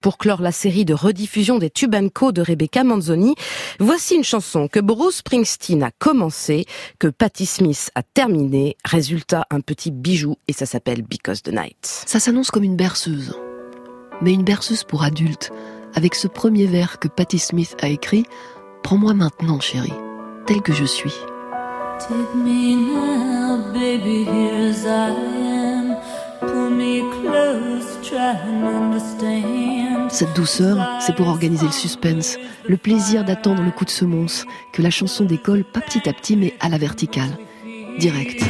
Pour clore la série de rediffusion des Tube & Co de Rebecca Manzoni, voici une chanson que Bruce Springsteen a commencé, que Patti Smith a terminé. Résultat, un petit bijou, et ça s'appelle Because the Night. Ça s'annonce comme une berceuse, mais une berceuse pour adultes, avec ce premier vers que Patti Smith a écrit « Prends-moi maintenant, chérie, tel que je suis ». Take me now, baby, here as I am. Pull me close, try and understand. Cette douceur, c'est pour organiser le suspense, le plaisir d'attendre le coup de semonce, que la chanson décolle pas petit à petit mais à la verticale, direct.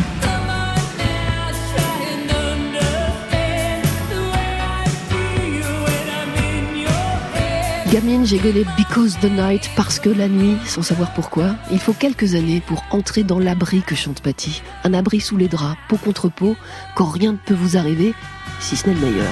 Gamine, j'ai gueulé « Because the night » parce que la nuit, sans savoir pourquoi, il faut quelques années pour entrer dans l'abri que chante Patti. Un abri sous les draps, peau contre peau, quand rien ne peut vous arriver, si ce n'est le meilleur.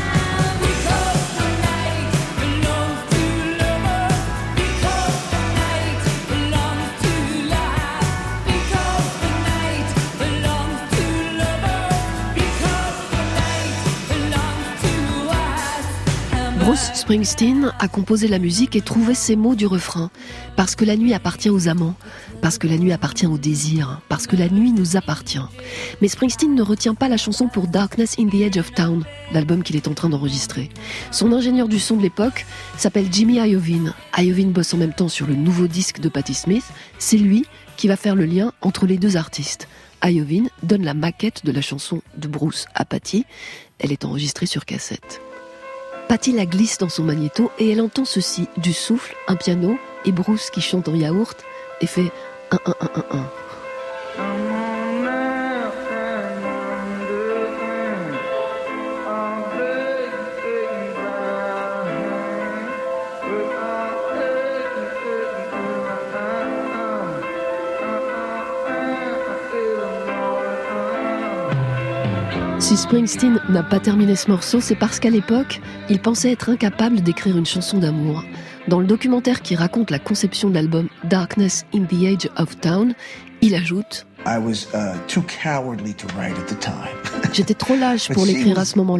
Bruce Springsteen a composé la musique et trouvé ces mots du refrain. Parce que la nuit appartient aux amants, parce que la nuit appartient au désir, parce que la nuit nous appartient. Mais Springsteen ne retient pas la chanson pour Darkness in the Edge of Town, l'album qu'il est en train d'enregistrer. Son ingénieur du son de l'époque s'appelle Jimmy Iovine. Iovine bosse en même temps sur le nouveau disque de Patti Smith. C'est lui qui va faire le lien entre les deux artistes. Iovine donne la maquette de la chanson de Bruce à Patti. Elle est enregistrée sur cassette. Patti la glisse dans son magnéto et elle entend ceci, du souffle, un piano et Bruce qui chante en yaourt et fait 1 1 1 1 1. Si Springsteen n'a pas terminé ce morceau, c'est parce qu'à l'époque, il pensait être incapable d'écrire une chanson d'amour. Dans le documentaire qui raconte la conception de l'album Darkness in the Edge of Town, il ajoute « J'étais trop lâche pour l'écrire à ce moment-là. »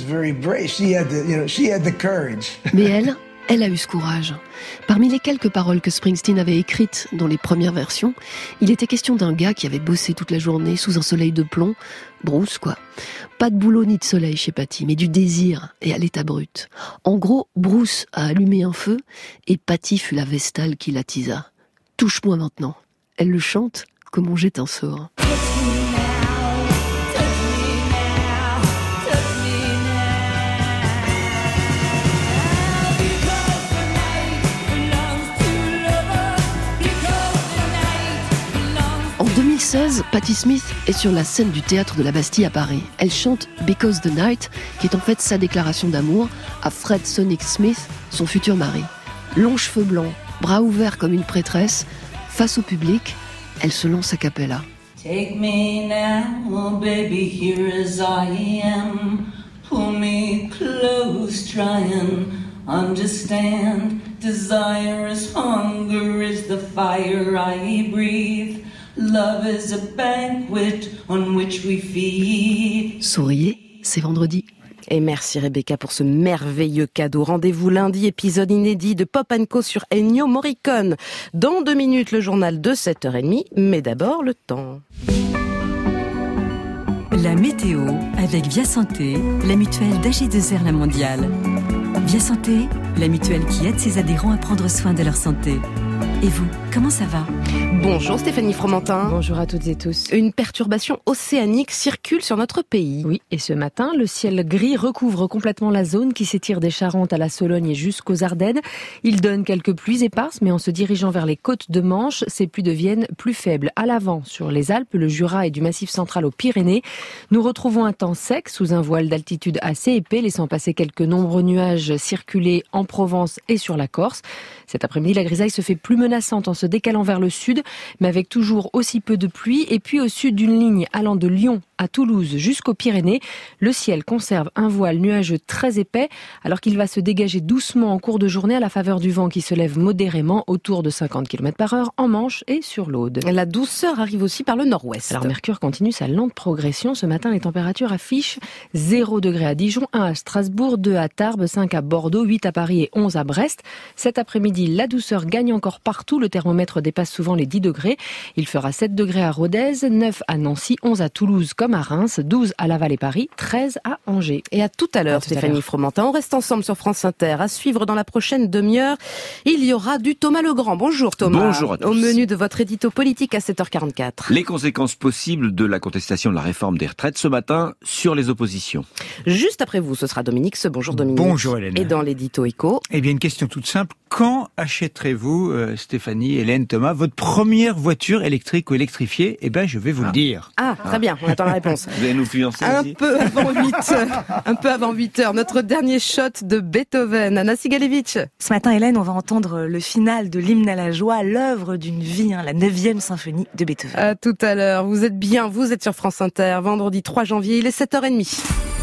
Mais elle a eu ce courage. Parmi les quelques paroles que Springsteen avait écrites dans les premières versions, il était question d'un gars qui avait bossé toute la journée sous un soleil de plomb. Bruce, quoi. Pas de boulot ni de soleil chez Patti, mais du désir et à l'état brut. En gros, Bruce a allumé un feu et Patti fut la vestale qui l'attisa. Touche-moi maintenant. Elle le chante comme on jette un sort. En 2016, Patti Smith est sur la scène du théâtre de la Bastille à Paris. Elle chante Because the Night, qui est en fait sa déclaration d'amour à Fred Sonic Smith, son futur mari. Longs cheveux blancs, bras ouverts comme une prêtresse, face au public, elle se lance a cappella. Take me now, baby, here as I am. Pull me close, try and understand. Desire is hunger, is the fire I breathe. Love is a banquet on which we feed. Souriez, c'est vendredi. Et merci Rebecca pour ce merveilleux cadeau. Rendez-vous lundi, épisode inédit de Pop & Co sur Ennio Morricone. Dans 2 minutes, le journal de 7h30, mais d'abord le temps. La météo avec Via Santé, la mutuelle d'AG2R La Mondiale. Via Santé, la mutuelle qui aide ses adhérents à prendre soin de leur santé. Et vous, comment ça va ? Bonjour Stéphanie Fromentin. Bonjour à toutes et tous. Une perturbation océanique circule sur notre pays. Oui, et ce matin, le ciel gris recouvre complètement la zone qui s'étire des Charentes à la Sologne et jusqu'aux Ardennes. Il donne quelques pluies éparses, mais en se dirigeant vers les côtes de Manche, ces pluies deviennent plus faibles. À l'avant, sur les Alpes, le Jura et du Massif central aux Pyrénées, nous retrouvons un temps sec sous un voile d'altitude assez épais, laissant passer quelques nombreux nuages circuler en Provence et sur la Corse. Cet après-midi, la grisaille se fait plus menaçante menaçante en se décalant vers le sud, mais avec toujours aussi peu de pluie. Et puis au sud d'une ligne allant de Lyon à Toulouse jusqu'aux Pyrénées, le ciel conserve un voile nuageux très épais, alors qu'il va se dégager doucement en cours de journée à la faveur du vent qui se lève modérément autour de 50 km/h en Manche et sur l'Aude. La douceur arrive aussi par le nord-ouest. Alors Mercure continue sa lente progression. Ce matin, les températures affichent 0 degrés à Dijon, 1 à Strasbourg, 2 à Tarbes, 5 à Bordeaux, 8 à Paris et 11 à Brest. Cet après-midi, la douceur gagne encore partout. Le thermomètre dépasse souvent les 10 degrés. Il fera 7 degrés à Rodez, 9 à Nancy, 11 à Toulouse comme à Reims, 12 à Laval et Paris, 13 à Angers. Et à tout à l'heure, Stéphanie Fromentin. On reste ensemble sur France Inter. À suivre dans la prochaine demi-heure, il y aura du Thomas Legrand. Bonjour Thomas. Bonjour à tous. Au menu de votre édito politique à 7h44. Les conséquences possibles de la contestation de la réforme des retraites ce matin sur les oppositions. Juste après vous, ce sera Dominique Ce. Bonjour Dominique. Bonjour Hélène. Et dans l'édito éco. Eh bien, une question toute simple. Quand achèterez-vous, Stéphanie, Hélène, Thomas, votre première voiture électrique ou électrifiée? Eh bien, je vais vous le dire. Très bien, on attend la réponse. Vous allez nous fiancer Un aussi peu avant 8h, notre dernier shot de Beethoven. Anna Sigalevitch. Ce matin, Hélène, on va entendre le final de l'hymne à la joie, l'œuvre d'une vie, la 9e symphonie de Beethoven. À tout à l'heure, vous êtes bien, vous êtes sur France Inter, vendredi 3 janvier, il est 7h30.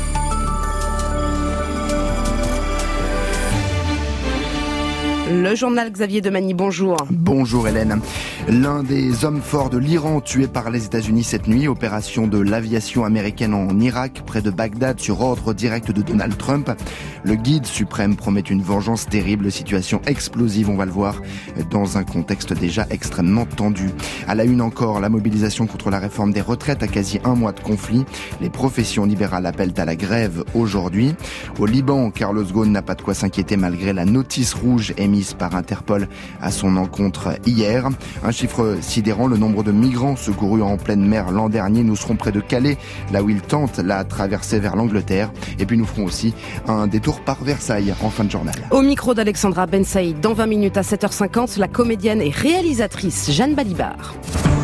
Le journal Xavier Demagny, bonjour. Bonjour Hélène. L'un des hommes forts de l'Iran tué par les États-Unis cette nuit, opération de l'aviation américaine en Irak, près de Bagdad, sur ordre direct de Donald Trump. Le guide suprême promet une vengeance terrible, situation explosive, on va le voir, dans un contexte déjà extrêmement tendu. À la une encore, la mobilisation contre la réforme des retraites à quasi un mois de conflit. Les professions libérales appellent à la grève aujourd'hui. Au Liban, Carlos Ghosn n'a pas de quoi s'inquiéter malgré la notice rouge émise par Interpol à son encontre hier. Un chiffre sidérant, le nombre de migrants secourus en pleine mer l'an dernier. Nous serons près de Calais, là où ils tentent la traversée vers l'Angleterre. Et puis nous ferons aussi un détour par Versailles en fin de journal. Au micro d'Alexandra Ben Saïd, dans 20 minutes à 7h50, la comédienne et réalisatrice Jeanne Balibar.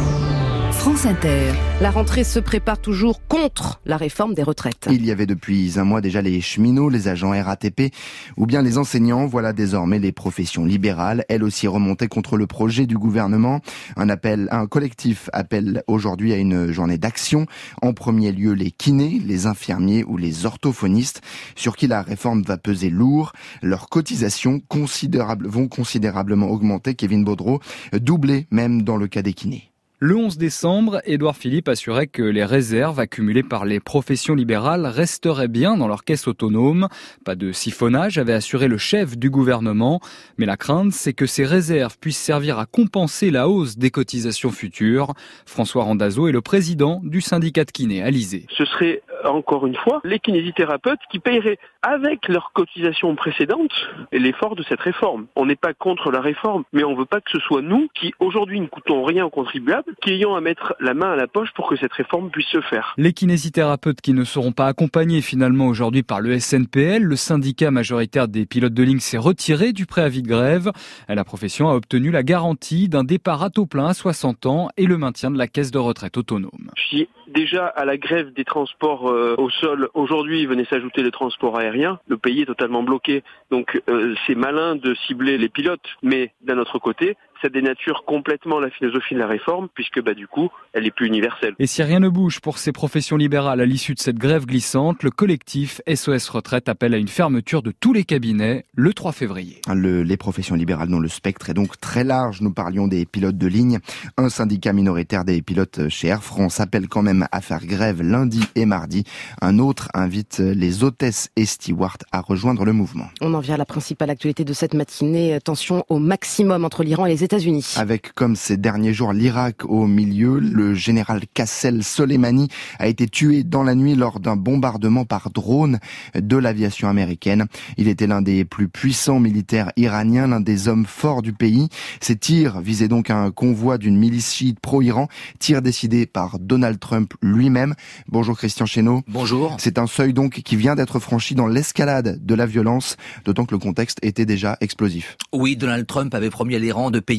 France Inter. La rentrée se prépare toujours contre la réforme des retraites. Il y avait depuis un mois déjà les cheminots, les agents RATP ou bien les enseignants. Voilà désormais les professions libérales, elles aussi remontées contre le projet du gouvernement. Un collectif appelle aujourd'hui à une journée d'action. En premier lieu, les kinés, les infirmiers ou les orthophonistes, sur qui la réforme va peser lourd. Leurs cotisations vont considérablement augmenter. Kevin Baudreau, doublé même dans le cas des kinés. Le 11 décembre, Édouard Philippe assurait que les réserves accumulées par les professions libérales resteraient bien dans leur caisse autonome. Pas de siphonnage, avait assuré le chef du gouvernement. Mais la crainte, c'est que ces réserves puissent servir à compenser la hausse des cotisations futures. François Randazzo est le président du syndicat de kinés, Alizé. Ce serait encore une fois les kinésithérapeutes qui paieraient avec leurs cotisations précédentes l'effort de cette réforme. On n'est pas contre la réforme, mais on ne veut pas que ce soit nous qui aujourd'hui ne coûtons rien aux contribuables qui ayons à mettre la main à la poche pour que cette réforme puisse se faire. Les kinésithérapeutes qui ne seront pas accompagnés finalement aujourd'hui par le SNPL, le syndicat majoritaire des pilotes de ligne s'est retiré du préavis de grève. La profession a obtenu la garantie d'un départ à taux plein à 60 ans et le maintien de la caisse de retraite autonome. Si déjà à la grève des transports au sol, aujourd'hui venait s'ajouter le transport aérien, le pays est totalement bloqué. Donc c'est malin de cibler les pilotes, mais d'un autre côté, ça dénature complètement la philosophie de la réforme, puisque du coup, elle est plus universelle. Et si rien ne bouge pour ces professions libérales à l'issue de cette grève glissante, le collectif SOS Retraite appelle à une fermeture de tous les cabinets le 3 février. Les professions libérales dont le spectre est donc très large. Nous parlions des pilotes de ligne. Un syndicat minoritaire des pilotes chez Air France appelle quand même à faire grève lundi et mardi. Un autre invite les hôtesses et stewards à rejoindre le mouvement. On en vient à la principale actualité de cette matinée. Tension au maximum entre l'Iran et les États-Unis. Avec, comme ces derniers jours, l'Irak au milieu, le général Qassem Soleimani a été tué dans la nuit lors d'un bombardement par drone de l'aviation américaine. Il était l'un des plus puissants militaires iraniens, l'un des hommes forts du pays. Ces tirs visaient donc un convoi d'une milice chiite pro-Iran, tirs décidés par Donald Trump lui-même. Bonjour Christian Chesneau. Bonjour. C'est un seuil donc qui vient d'être franchi dans l'escalade de la violence, d'autant que le contexte était déjà explosif. Oui, Donald Trump avait promis à l'Iran de payer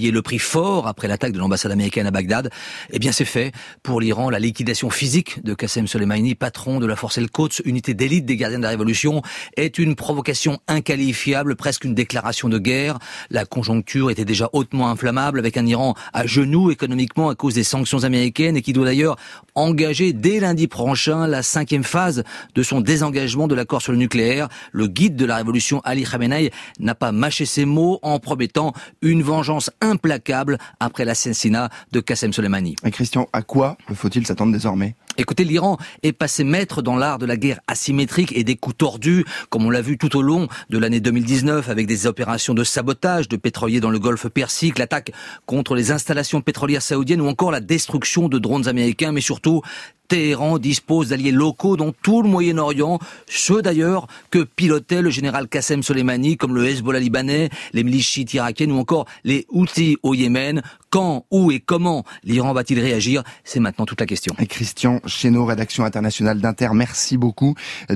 payé le prix fort après l'attaque de l'ambassade américaine à Bagdad. Eh bien, c'est fait. Pour l'Iran, la liquidation physique de Qassem Soleimani, patron de la force El-Quds, unité d'élite des gardiens de la révolution, est une provocation inqualifiable, presque une déclaration de guerre. La conjoncture était déjà hautement inflammable, avec un Iran à genoux économiquement à cause des sanctions américaines et qui doit d'ailleurs engager dès lundi prochain la 5e phase de son désengagement de l'accord sur le nucléaire. Le guide de la révolution Ali Khamenei n'a pas mâché ses mots en promettant une vengeance implacable après l'assassinat de Qassem Soleimani. Et Christian, à quoi faut-il s'attendre désormais ? Écoutez, l'Iran est passé maître dans l'art de la guerre asymétrique et des coups tordus, comme on l'a vu tout au long de l'année 2019 avec des opérations de sabotage de pétroliers dans le Golfe Persique, l'attaque contre les installations pétrolières saoudiennes ou encore la destruction de drones américains, mais surtout Téhéran dispose d'alliés locaux dans tout le Moyen-Orient, ceux d'ailleurs que pilotait le général Qassem Soleimani, comme le Hezbollah libanais, les milices chiites irakiennes ou encore les Houthis au Yémen. Quand, où et comment l'Iran va-t-il réagir ? C'est maintenant toute la question. Et Christian Chesneau, rédaction internationale d'Inter, merci beaucoup.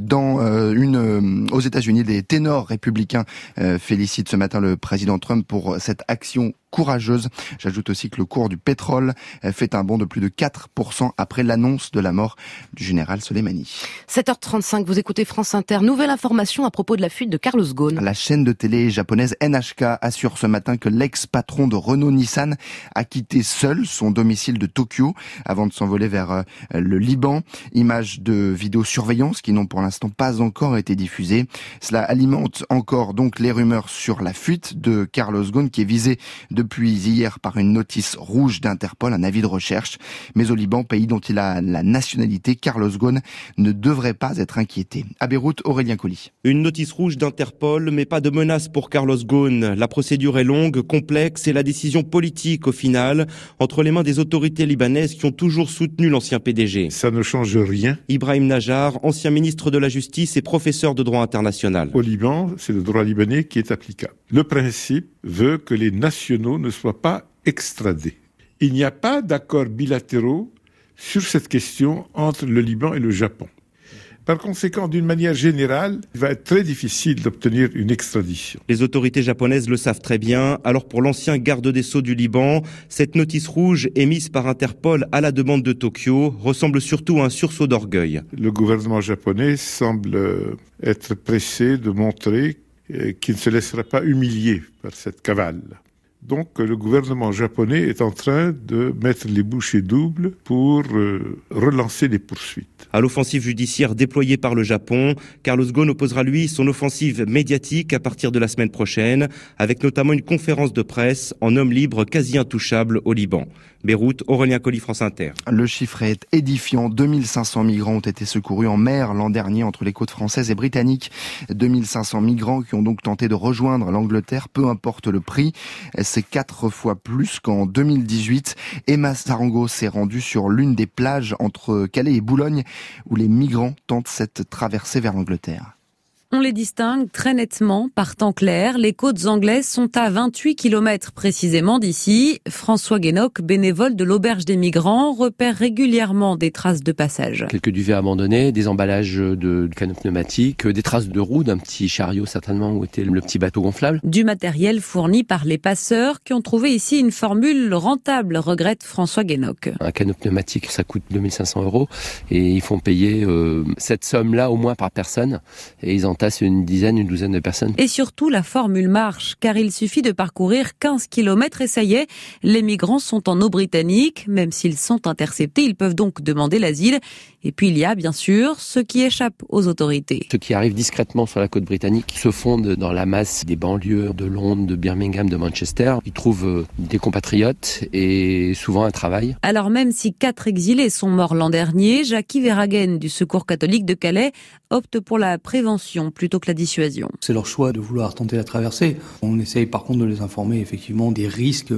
Aux États-Unis, des ténors républicains félicitent ce matin le président Trump pour cette action courageuse. J'ajoute aussi que le cours du pétrole fait un bond de plus de 4% après l'annonce de la mort du général Soleimani. 7h35, vous écoutez France Inter. Nouvelle information à propos de la fuite de Carlos Ghosn. La chaîne de télé japonaise NHK assure ce matin que l'ex-patron de Renault-Nissan a quitté seul son domicile de Tokyo avant de s'envoler vers le Liban. Images de vidéosurveillance qui n'ont pour l'instant pas encore été diffusées. Cela alimente encore donc les rumeurs sur la fuite de Carlos Ghosn qui est visé depuis hier par une notice rouge d'Interpol, un avis de recherche. Mais au Liban, pays dont il a la nationalité, Carlos Ghosn ne devrait pas être inquiété. À Beyrouth, Aurélien Colli. Une notice rouge d'Interpol, mais pas de menace pour Carlos Ghosn. La procédure est longue, complexe et la décision politique, au final, entre les mains des autorités libanaises qui ont toujours soutenu l'ancien PDG. Ça ne change rien. Ibrahim Najjar, ancien ministre de la Justice et professeur de droit international. Au Liban, c'est le droit libanais qui est applicable. Le principe veut que les nationaux ne soient pas extradés. Il n'y a pas d'accords bilatéraux sur cette question entre le Liban et le Japon. Par conséquent, d'une manière générale, il va être très difficile d'obtenir une extradition. Les autorités japonaises le savent très bien. Alors pour l'ancien garde des Sceaux du Liban, cette notice rouge émise par Interpol à la demande de Tokyo ressemble surtout à un sursaut d'orgueil. Le gouvernement japonais semble être pressé de montrer qu'il ne se laissera pas humilier par cette cavale. Donc le gouvernement japonais est en train de mettre les bouchées doubles pour relancer les poursuites. À l'offensive judiciaire déployée par le Japon, Carlos Ghosn opposera lui son offensive médiatique à partir de la semaine prochaine, avec notamment une conférence de presse en homme libre quasi intouchable au Liban. Beyrouth, Aurélien Colli, France Inter. Le chiffre est édifiant. 2500 migrants ont été secourus en mer l'an dernier entre les côtes françaises et britanniques. 2500 migrants qui ont donc tenté de rejoindre l'Angleterre, peu importe le prix. C'est 4 fois plus qu'en 2018. Emma Sarango s'est rendue sur l'une des plages entre Calais et Boulogne où les migrants tentent cette traversée vers l'Angleterre. On les distingue très nettement par temps clair. Les côtes anglaises sont à 28 km précisément d'ici. François Guénoc, bénévole de l'auberge des migrants, repère régulièrement des traces de passage. Quelques duvets abandonnés, des emballages de canaux pneumatiques, des traces de roues d'un petit chariot certainement où était le petit bateau gonflable. Du matériel fourni par les passeurs qui ont trouvé ici une formule rentable, regrette François Guénoc. Un canot pneumatique, ça coûte 2500 € et ils font payer cette somme-là au moins par personne et ils en tasse une douzaine de personnes. Et surtout, la formule marche, car il suffit de parcourir 15 km et ça y est, les migrants sont en eau britannique. Même s'ils sont interceptés, ils peuvent donc demander l'asile. Et puis il y a, bien sûr, ceux qui échappent aux autorités. Ceux qui arrivent discrètement sur la côte britannique se fondent dans la masse des banlieues de Londres, de Birmingham, de Manchester. Ils trouvent des compatriotes et souvent un travail. Alors même si 4 exilés sont morts l'an dernier, Jackie Verhagen du Secours catholique de Calais opte pour la prévention plutôt que la dissuasion. C'est leur choix de vouloir tenter la traversée. On essaye par contre de les informer effectivement des risques,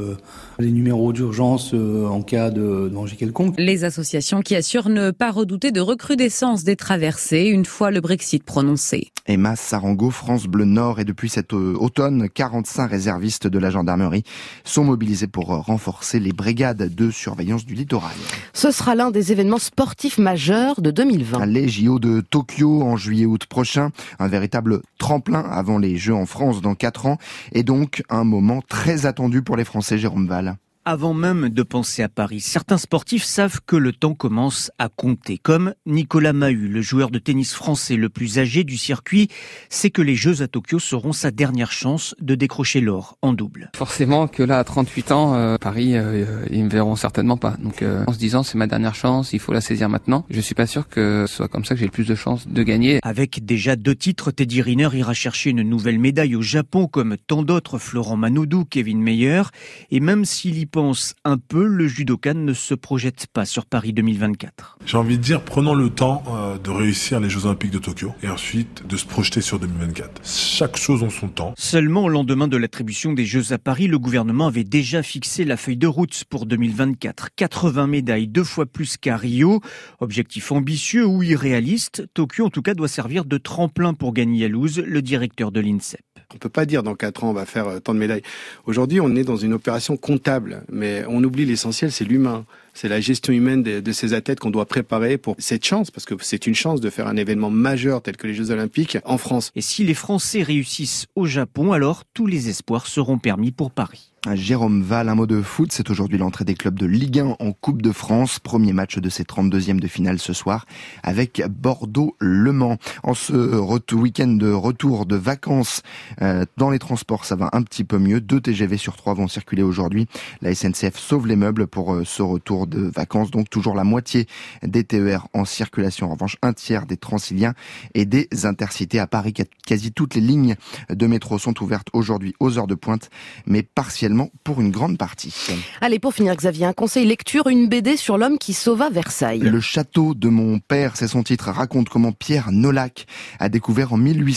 les numéros d'urgence en cas de danger quelconque. Les associations qui assurent ne pas redouter de recrudescence des traversées une fois le Brexit prononcé. Emma Sarango, France Bleu Nord, et depuis cet automne, 45 réservistes de la gendarmerie sont mobilisés pour renforcer les brigades de surveillance du littoral. Ce sera l'un des événements sportifs majeurs de 2020. Les JO de Tokyo en juillet-août prochain. prochain. Un véritable tremplin avant les Jeux en France dans 4 ans. Et donc un moment très attendu pour les Français, Jérôme Val. Avant même de penser à Paris, certains sportifs savent que le temps commence à compter. Comme Nicolas Mahut, le joueur de tennis français le plus âgé du circuit, sait que les Jeux à Tokyo seront sa dernière chance de décrocher l'or en double. Forcément que là, à 38 ans, Paris, ils me verront certainement pas. Donc en se disant c'est ma dernière chance, il faut la saisir maintenant. Je suis pas sûr que ce soit comme ça que j'ai le plus de chances de gagner. Avec déjà 2 titres, Teddy Riner ira chercher une nouvelle médaille au Japon comme tant d'autres, Florent Manodou, Kevin Mayer. Et même s'il y pense un peu, le judokan ne se projette pas sur Paris 2024. J'ai envie de dire, prenons le temps de réussir les Jeux Olympiques de Tokyo et ensuite de se projeter sur 2024. Chaque chose en son temps. Seulement au lendemain de l'attribution des Jeux à Paris, le gouvernement avait déjà fixé la feuille de route pour 2024. 80 médailles, 2 fois plus qu'à Rio. Objectif ambitieux ou irréaliste, Tokyo en tout cas doit servir de tremplin pour Gagny Alouz, le directeur de l'INSEP. On peut pas dire dans 4 ans on va faire tant de médailles. Aujourd'hui, on est dans une opération comptable, mais on oublie l'essentiel, c'est l'humain. C'est la gestion humaine de ces athlètes qu'on doit préparer pour cette chance, parce que c'est une chance de faire un événement majeur tel que les Jeux Olympiques en France. Et si les Français réussissent au Japon, alors tous les espoirs seront permis pour Paris. Jérôme Val, un mot de foot, c'est aujourd'hui l'entrée des clubs de Ligue 1 en Coupe de France. Premier match de ces 32e de finale ce soir avec Bordeaux-Le Mans. En ce week-end de retour de vacances, dans les transports, ça va un petit peu mieux. 2 TGV sur 3 vont circuler aujourd'hui. La SNCF sauve les meubles pour ce retour de vacances. Donc toujours la moitié des TER en circulation. En revanche, un tiers des Transiliens et des Intercités. À Paris, quasi toutes les lignes de métro sont ouvertes aujourd'hui aux heures de pointe, mais partiellement pour une grande partie. Allez, pour finir, Xavier, un conseil lecture, une BD sur l'homme qui sauva Versailles. Le château de mon père, c'est son titre, raconte comment Pierre Nolhac a découvert en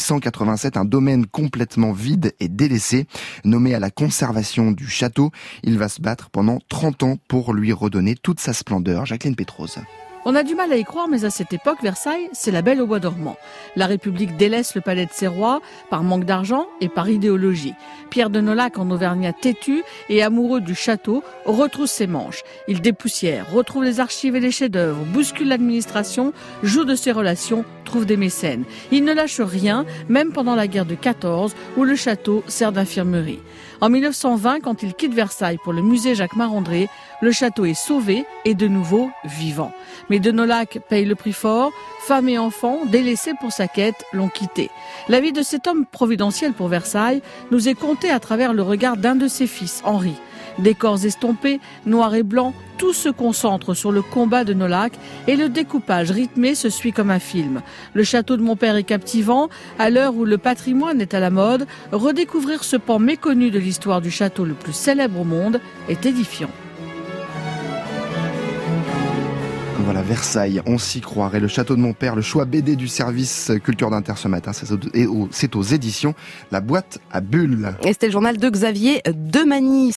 1887 un domaine complètement vide et délaissé. Nommé à la conservation du château, il va se battre pendant 30 ans pour lui redonner toute sa splendeur. Jacqueline Pétrose. On a du mal à y croire, mais à cette époque, Versailles, c'est la Belle au bois dormant. La République délaisse le palais de ses rois par manque d'argent et par idéologie. Pierre de Nolhac, en Auvergnat têtu et amoureux du château, retrousse ses manches. Il dépoussière, retrouve les archives et les chefs-d'œuvre, bouscule l'administration, joue de ses relations, trouve des mécènes. Il ne lâche rien, même pendant la guerre de 14, où le château sert d'infirmerie. En 1920, quand il quitte Versailles pour le musée Jacques Marandré, le château est sauvé et de nouveau vivant. Mais de Nolhac paye le prix fort. Femmes et enfants, délaissés pour sa quête, l'ont quitté. La vie de cet homme providentiel pour Versailles nous est contée à travers le regard d'un de ses fils, Henri. Décors estompés, noir et blanc, tout se concentre sur le combat de Nolhac et le découpage rythmé se suit comme un film. Le château de mon père est captivant. À l'heure où le patrimoine est à la mode, redécouvrir ce pan méconnu de l'histoire du château le plus célèbre au monde est édifiant. Voilà, Versailles, on s'y croirait. Le château de mon père, le choix BD du service Culture d'Inter ce matin, c'est aux éditions La Boîte à Bulles. Et c'était le journal de Xavier Demagny.